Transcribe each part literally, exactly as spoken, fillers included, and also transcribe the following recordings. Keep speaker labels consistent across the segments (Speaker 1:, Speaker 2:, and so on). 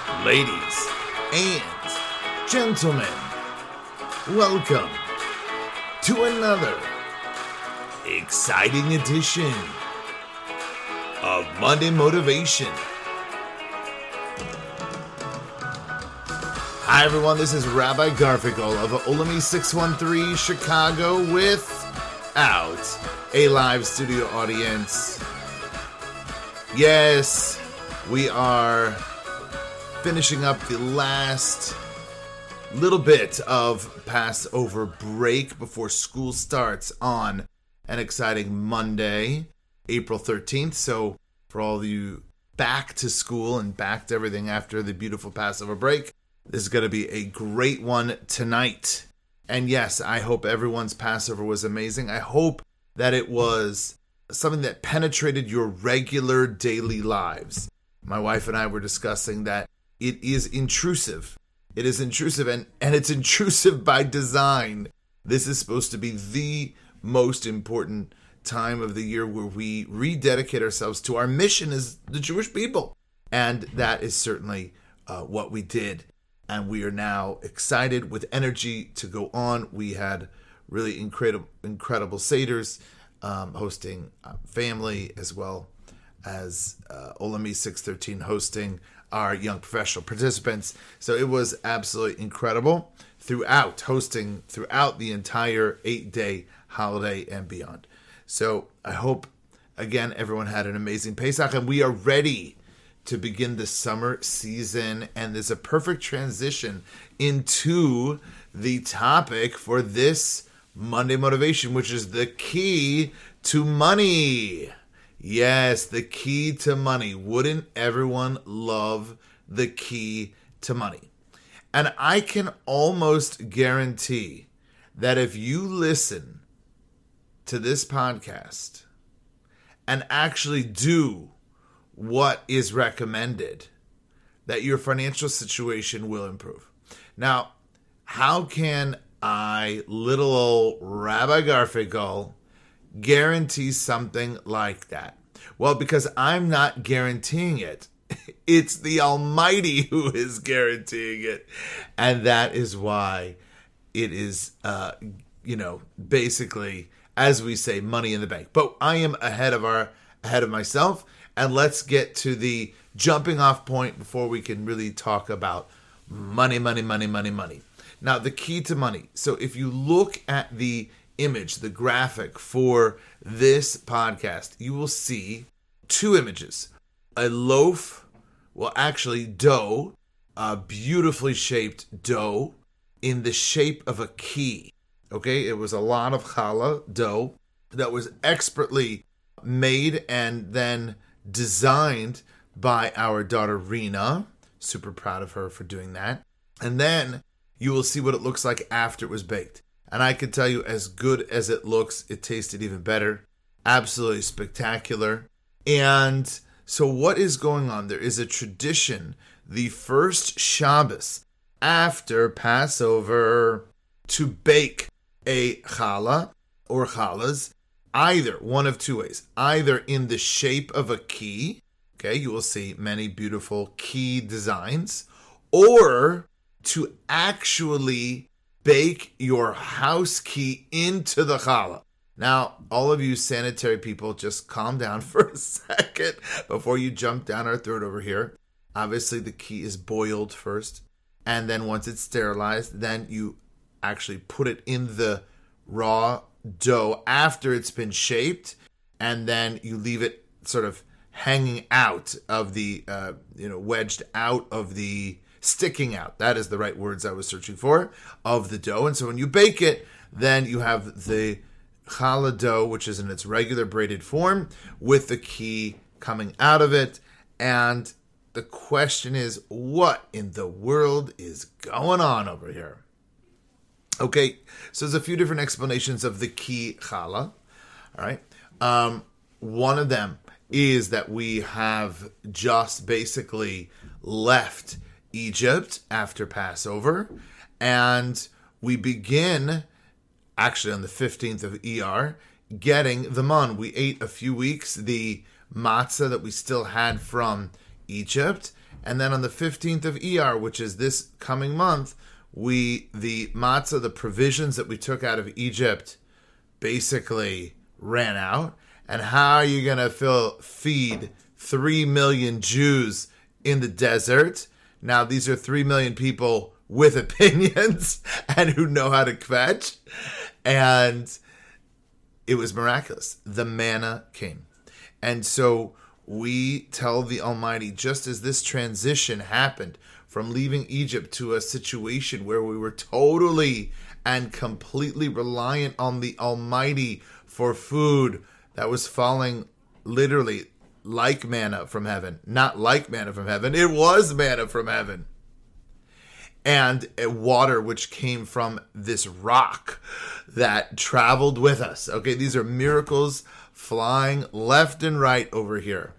Speaker 1: Ladies and gentlemen, welcome to another exciting edition of Monday Motivation. Hi everyone, this is Rabbi Garfinkel of Olami six one three Chicago without a live studio audience. Yes, we are finishing up the last little bit of Passover break before school starts on an exciting Monday, April thirteenth. So for all of you back to school and back to everything after the beautiful Passover break, this is going to be a great one tonight. And yes, I hope everyone's Passover was amazing. I hope that it was something that penetrated your regular daily lives. My wife and I were discussing that it is intrusive. It is intrusive, and, and it's intrusive by design. This is supposed to be the most important time of the year where we rededicate ourselves to our mission as the Jewish people. And that is certainly uh, what we did. And we are now excited with energy to go on. We had really incredible, incredible Seders, um, hosting uh, family, as well as uh, Olami six thirteen hosting our young professional participants. So it was absolutely incredible throughout, hosting throughout the entire eight-day holiday and beyond. So I hope, again, everyone had an amazing Pesach, and we are ready to begin the summer season. And there's a perfect transition into the topic for this Monday Motivation, which is the key to money. Yes, the key to money. Wouldn't everyone love the key to money? And I can almost guarantee that if you listen to this podcast and actually do what is recommended, that your financial situation will improve. Now, how can I, little old Rabbi Garfinkel, guarantee something like that? Well, because I'm not guaranteeing it. It's the Almighty who is guaranteeing it. And that is why it is, uh, you know, basically, as we say, money in the bank. But I am ahead of our, ahead of myself. And let's get to the jumping off point before we can really talk about money, money, money, money, money. Now, the key to money. So if you look at the image, the graphic for this podcast, you will see two images. A loaf, well, actually dough, a beautifully shaped dough in the shape of a key. Okay, it was a lot of challah dough that was expertly made and then designed by our daughter Rena. Super proud of her for doing that. And then you will see what it looks like after it was baked. And I can tell you, as good as it looks, it tasted even better. Absolutely spectacular. And so what is going on? There is a tradition, the first Shabbos after Passover, to bake a challah or challahs, either one of two ways. Either in the shape of a key, okay, you will see many beautiful key designs, or to actually bake your house key into the challah. Now, all of you sanitary people, just calm down for a second before you jump down our throat over here. Obviously, the key is boiled first, and then once it's sterilized, then you actually put it in the raw dough after it's been shaped, and then you leave it sort of hanging out of the, uh, you know, wedged out of the, sticking out, that is the right words I was searching for, of the dough. And so when you bake it, then you have the challah dough, which is in its regular braided form, with the key coming out of it. And the question is, what in the world is going on over here? Okay, so there's a few different explanations of the key challah. All right. Um, one of them is that we have just basically left Egypt after Passover, and we begin actually on the fifteenth of Iyar getting the man. We ate a few weeks the matzah that we still had from Egypt, And then on the fifteenth of Iyar, which is this coming month, we the matzah, the provisions that we took out of Egypt, basically ran out. And how are you going to fill feed three million Jews in the desert? Now, these are three million people with opinions and who know how to kvetch. And it was miraculous. The manna came. And so we tell the Almighty, just as this transition happened from leaving Egypt to a situation where we were totally and completely reliant on the Almighty for food that was falling literally like manna from heaven. Not like manna from heaven. It was manna from heaven. And water which came from this rock that traveled with us. Okay, these are miracles flying left and right over here.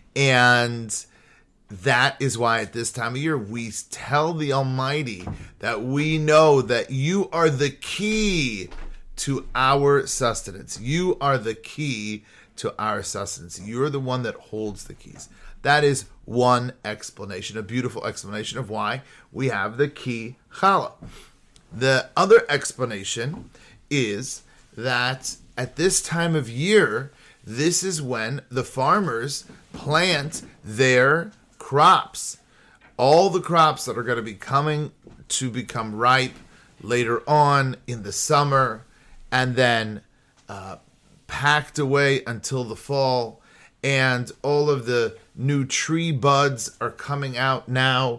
Speaker 1: And that is why at this time of year we tell the Almighty that we know that you are the key to our sustenance. You are the key to our sustenance. You're the one that holds the keys. That is one explanation, a beautiful explanation of why we have the key challah. The other explanation is that at this time of year, this is when the farmers plant their crops. All the crops that are going to be coming to become ripe later on in the summer and then uh, packed away until the fall. And all of the new tree buds are coming out now.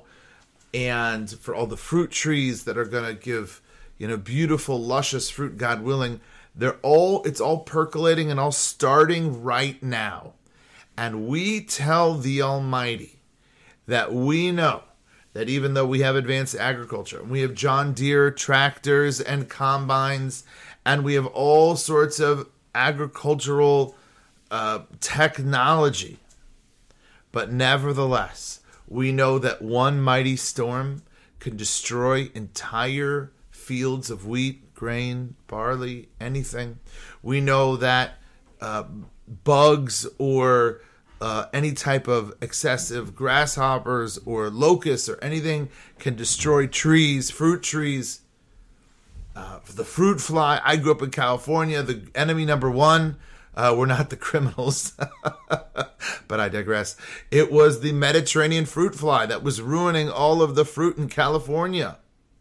Speaker 1: And for all the fruit trees that are going to give, you know, beautiful, luscious fruit, God willing, they're all, it's all percolating and all starting right now. And we tell the Almighty that we know that even though we have advanced agriculture, we have John Deere tractors and combines, and we have all sorts of agricultural uh, technology, but nevertheless, we know that one mighty storm can destroy entire fields of wheat, grain, barley, anything. We know that uh, bugs or uh, any type of excessive grasshoppers or locusts or anything can destroy trees, fruit trees. Uh, the fruit fly. I grew up in California. The enemy number one, uh, we're not the criminals, but I digress. It was the Mediterranean fruit fly that was ruining all of the fruit in California.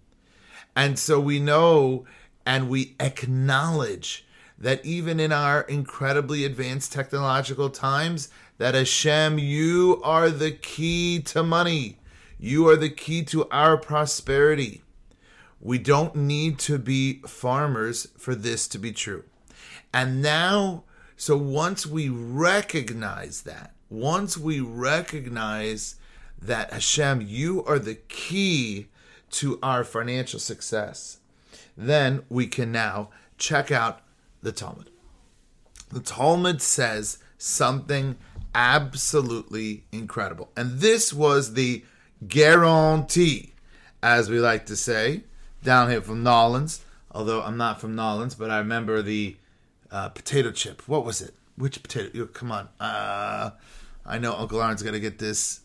Speaker 1: And so we know and we acknowledge that even in our incredibly advanced technological times, that Hashem, you are the key to money. You are the key to our prosperity. We don't need to be farmers for this to be true. And now, so once we recognize that, once we recognize that Hashem, you are the key to our financial success, then we can now check out the Talmud. The Talmud says something absolutely incredible. And this was the guarantee, as we like to say, down here from Nolans. Although I'm not from Nolans, but I remember the uh, potato chip. What was it? Which potato? Come on. Uh, I know Uncle Aaron's going to get this.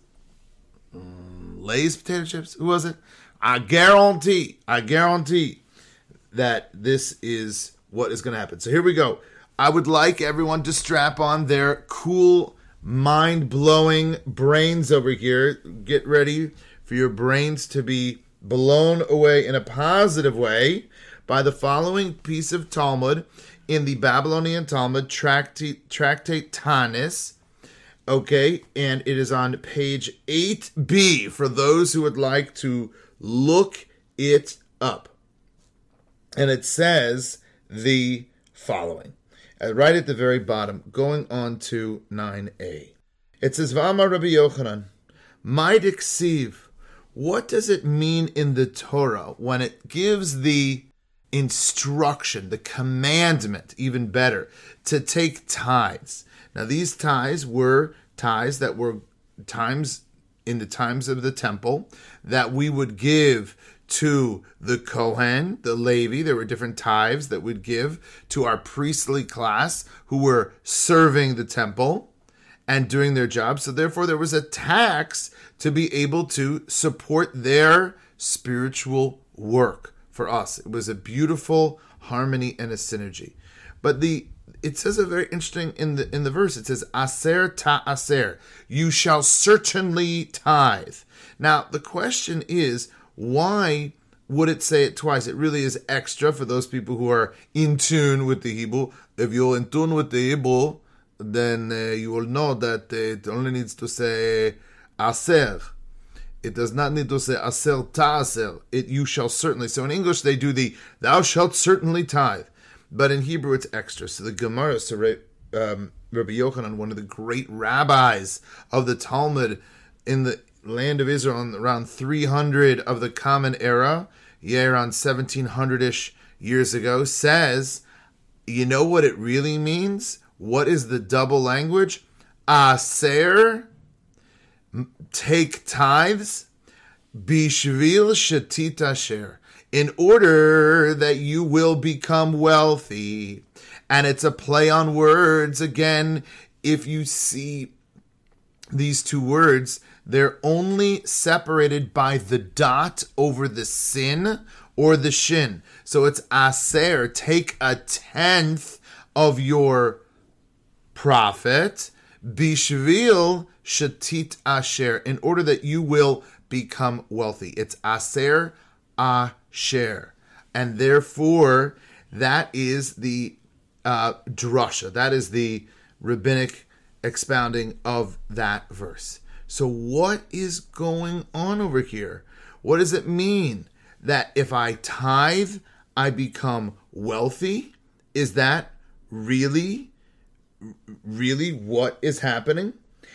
Speaker 1: Um, Lay's potato chips? Who was it? I guarantee, I guarantee that this is what is going to happen. So here we go. I would like everyone to strap on their cool, mind-blowing brains over here. Get ready for your brains to be blown away in a positive way by the following piece of Talmud in the Babylonian Talmud, Tractate, Tractate Tanis. Okay, and it is on page eight B for those who would like to look it up. And it says the following, uh, right at the very bottom, going on to nine A. It says, V'amar Rabbi Yochanan, my diksiv. What does it mean in the Torah when it gives the instruction, the commandment, even better, to take tithes? Now, these tithes were tithes that were times in the times of the temple that we would give to the Kohen, the Levi. There were different tithes that we'd give to our priestly class who were serving the temple. and doing their job. So therefore there was a tax to be able to support their spiritual work for us. It was a beautiful harmony and a synergy. But the it says a very interesting in the in the verse. It says aser ta aser, you shall certainly tithe. Now the question is, why would it say it twice? It really is extra for those people who are in tune with the Hebrew. If you're in tune with the Hebrew, then uh, you will know that uh, it only needs to say aser. It does not need to say aser ta aser. It you shall certainly. So in English they do the thou shalt certainly tithe. But in Hebrew, it's extra. So the Gemara, so um, Rabbi Yochanan, one of the great rabbis of the Talmud in the land of Israel around three hundred of the Common Era, yeah, around seventeen hundred-ish years ago, says, you know what it really means? What is the double language? Aser, take tithes, bishvil shetit asher, in order that you will become wealthy. And it's a play on words. Again, if you see these two words, they're only separated by the dot over the sin or the shin. So it's aser, take a tenth of your profit, bishvil shetit asher, in order that you will become wealthy. It's aser asher. And therefore, that is the uh, drasha. That is the rabbinic expounding of that verse. So what is going on over here? What does it mean that if I tithe, I become wealthy? Is that really, really what is happening?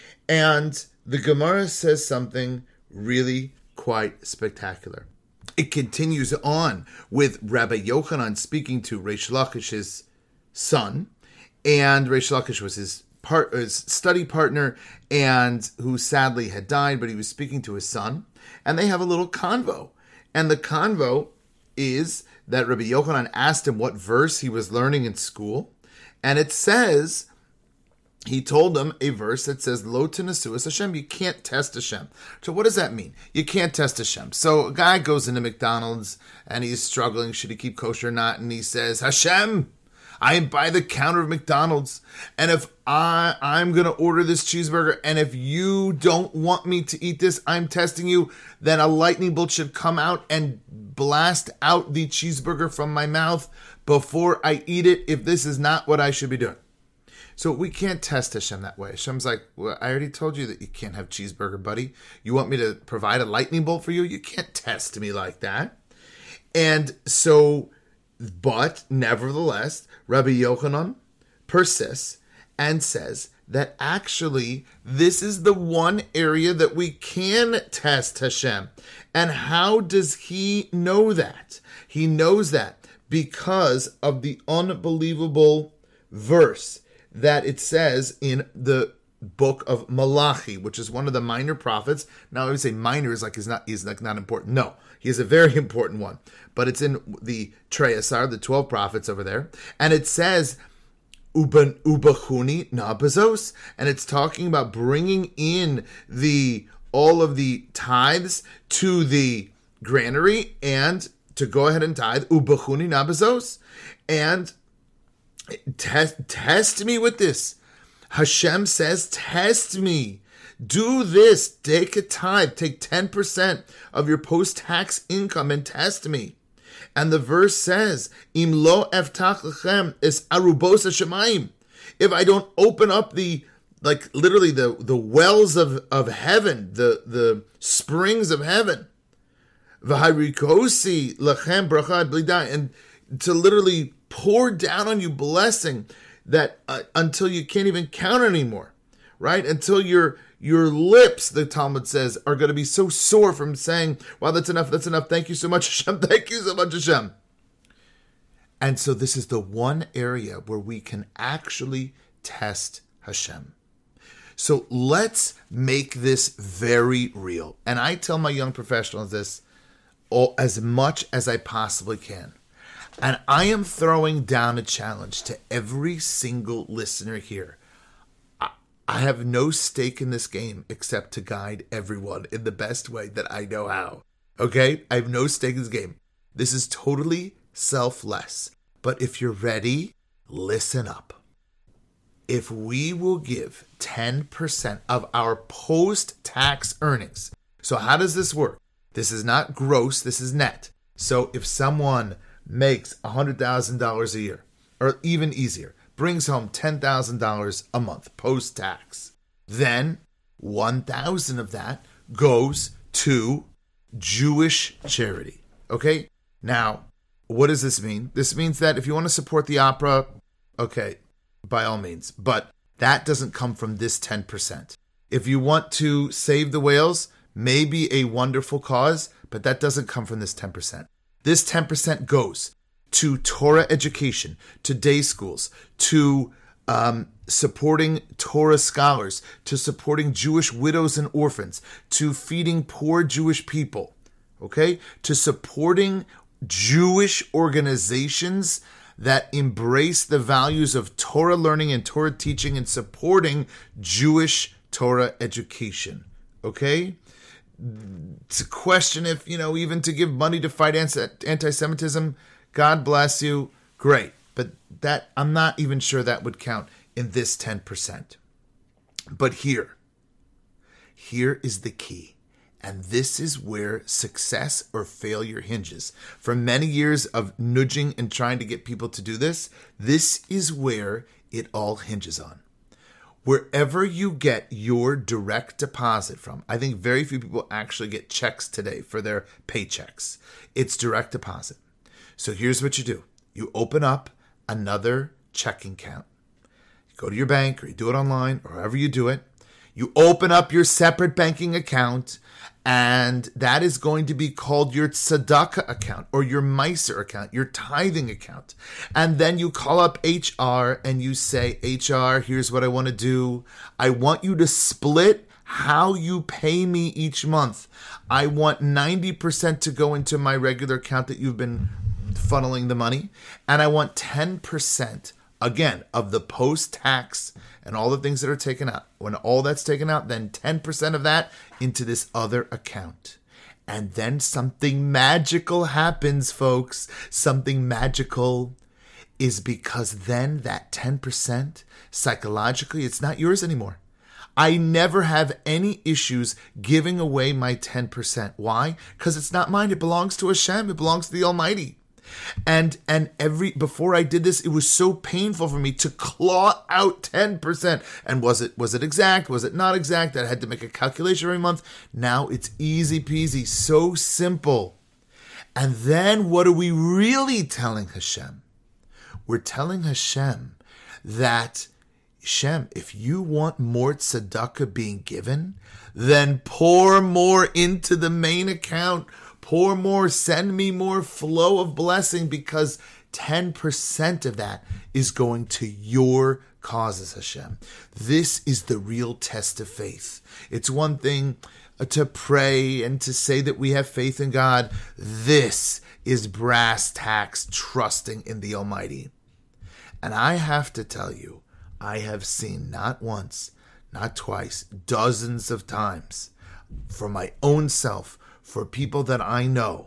Speaker 1: And the Gemara says something really quite spectacular. It continues on with Rabbi Yochanan speaking to Reish Lakish's son, and Reish Lakish was his, part, his study partner, and who sadly had died, but he was speaking to his son, and they have a little convo. And the convo is that Rabbi Yochanan asked him what verse he was learning in school, and it says, he told him a verse that says, Lo tenesuas Hashem, you can't test Hashem. So what does that mean? You can't test Hashem. So a guy goes into McDonald's and he's struggling, should he keep kosher or not? And he says, Hashem, I am by the counter of McDonald's, and if I, I'm going to order this cheeseburger, and if you don't want me to eat this, I'm testing you, then a lightning bolt should come out and blast out the cheeseburger from my mouth before I eat it, if this is not what I should be doing. So we can't test Hashem that way. Hashem's like, well, I already told you that you can't have cheeseburger, buddy. You want me to provide a lightning bolt for you? You can't test me like that. And so, but nevertheless, Rabbi Yochanan persists and says that actually this is the one area that we can test Hashem. And how does he know that? He knows that because of the unbelievable verse that it says in the book of Malachi, which is one of the minor prophets. Now I would say minor is like he's not he's like not important. No, he is a very important one. But it's in the Treyasar, the twelve prophets over there, and it says Uban Ubachuni Nabazos, and it's talking about bringing in the all of the tithes to the granary and to go ahead and tithe Ubachuni Nabazos, and Test, test me with this. Hashem says, test me. Do this. Take a tithe. Take ten percent of your post-tax income and test me. And the verse says, Im lo eftach lechem es arubos hashemayim. If I don't open up the, like literally the, the wells of, of heaven, the, the springs of heaven, v'harikosi lechem brachad blidai, and to literally pour down on you blessing that uh, until you can't even count anymore, right? Until your your lips, the Talmud says, are going to be so sore from saying, wow, that's enough, that's enough. Thank you so much, Hashem. Thank you so much, Hashem. And so this is the one area where we can actually test Hashem. So let's make this very real. And I tell my young professionals this all, as much as I possibly can. And I am throwing down a challenge to every single listener here. I have no stake in this game except to guide everyone in the best way that I know how. Okay? I have no stake in this game. This is totally selfless. But if you're ready, listen up. If we will give ten percent of our post-tax earnings, so how does this work? This is not gross, this is net. So if someone makes one hundred thousand dollars a year, or even easier, brings home ten thousand dollars a month post-tax, then one thousand dollars of that goes to Jewish charity. Okay? Now, what does this mean? This means that if you want to support the opera, okay, by all means. But that doesn't come from this ten percent. If you want to save the whales, maybe a wonderful cause, but that doesn't come from this ten percent. This ten percent goes to Torah education, to day schools, to um, supporting Torah scholars, to supporting Jewish widows and orphans, to feeding poor Jewish people, okay? To supporting Jewish organizations that embrace the values of Torah learning and Torah teaching and supporting Jewish Torah education, okay? It's a question if, you know, even to give money to fight anti-Semitism, God bless you, great. But that, I'm not even sure that would count in this ten percent. But here, here is the key. And this is where success or failure hinges. For many years of nudging and trying to get people to do this, this is where it all hinges on. Wherever you get your direct deposit from, I think very few people actually get checks today for their paychecks. It's direct deposit. So here's what you do. You open up another checking account. You go to your bank, or you do it online, or however you do it. You open up your separate banking account, and that is going to be called your tzedakah account or your Meiser account, your tithing account. And then you call up H R and you say, H R, here's what I want to do. I want you to split how you pay me each month. I want ninety percent to go into my regular account that you've been funneling the money. And I want ten percent, again, of the post-tax and all the things that are taken out. When all that's taken out, then ten percent of that into this other account. And then something magical happens, folks. Something magical is because then that ten percent, psychologically, it's not yours anymore. I never have any issues giving away my ten percent. Why? Because it's not mine. It belongs to Hashem. It belongs to the Almighty. And and every before I did this, it was so painful for me to claw out ten percent. And was it was it exact? Was it not exact? I had to make a calculation every month. Now it's easy peasy, so simple. And then what are we really telling Hashem? We're telling Hashem that, Hashem, if you want more tzedakah being given, then pour more into the main account. Pour more, send me more flow of blessing, because ten percent of that is going to your causes, Hashem. This is the real test of faith. It's one thing to pray and to say that we have faith in God. This is brass tacks trusting in the Almighty. And I have to tell you, I have seen not once, not twice, dozens of times for my own self, for people that I know,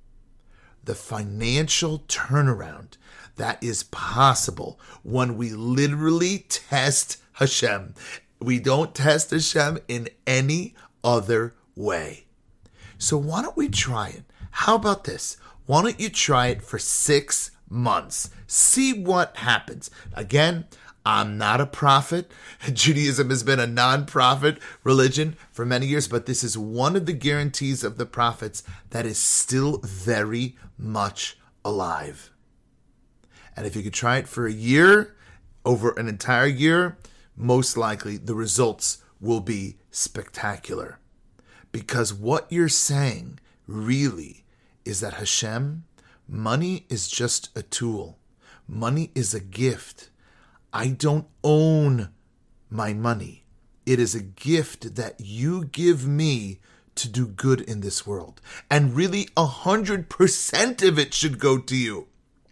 Speaker 1: the financial turnaround that is possible when we literally test Hashem. We don't test Hashem in any other way. So why don't we try it? How about this? Why don't you try it for six months? See what happens. Again, I'm not a prophet. Judaism has been a non-prophet religion for many years, but this is one of the guarantees of the prophets that is still very much alive. And if you could try it for a year, over an entire year, most likely the results will be spectacular. Because what you're saying really is that Hashem, money is just a tool. Money is a gift. I don't own my money. It is a gift that you give me to do good in this world. And really, a hundred percent of it should go to you.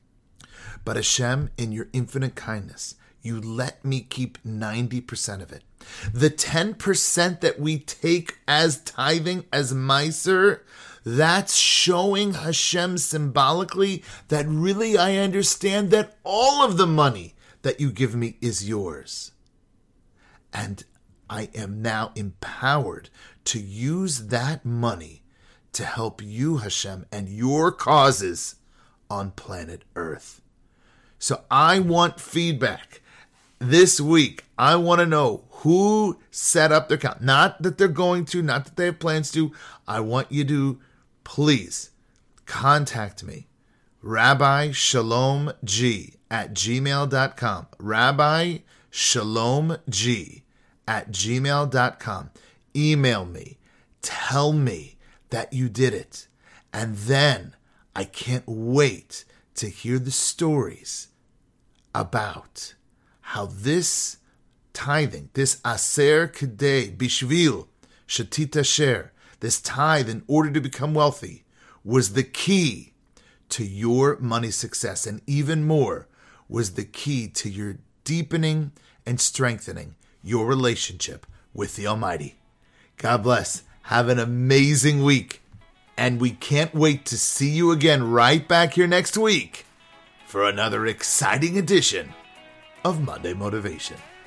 Speaker 1: But Hashem, in your infinite kindness, you let me keep ninety percent of it. The ten percent that we take as tithing, as Meiser, that's showing Hashem symbolically that really I understand that all of the money that you give me is yours. And I am now empowered to use that money to help you, Hashem, and your causes on planet Earth. So I want feedback. This week, I want to know who set up their account. Not that they're going to, not that they have plans to. I want you to please contact me. Rabbi Shalom G at gmail dot com. Rabbi Shalom G at gmail dot com. Email me. Tell me that you did it. And then I can't wait to hear the stories about how this tithing, this aser kedei bishvil shatita sher, this tithe in order to become wealthy, was the key to your money success, and even more, was the key to your deepening and strengthening your relationship with the Almighty. God bless. Have an amazing week. And we can't wait to see you again right back here next week for another exciting edition of Monday Motivation.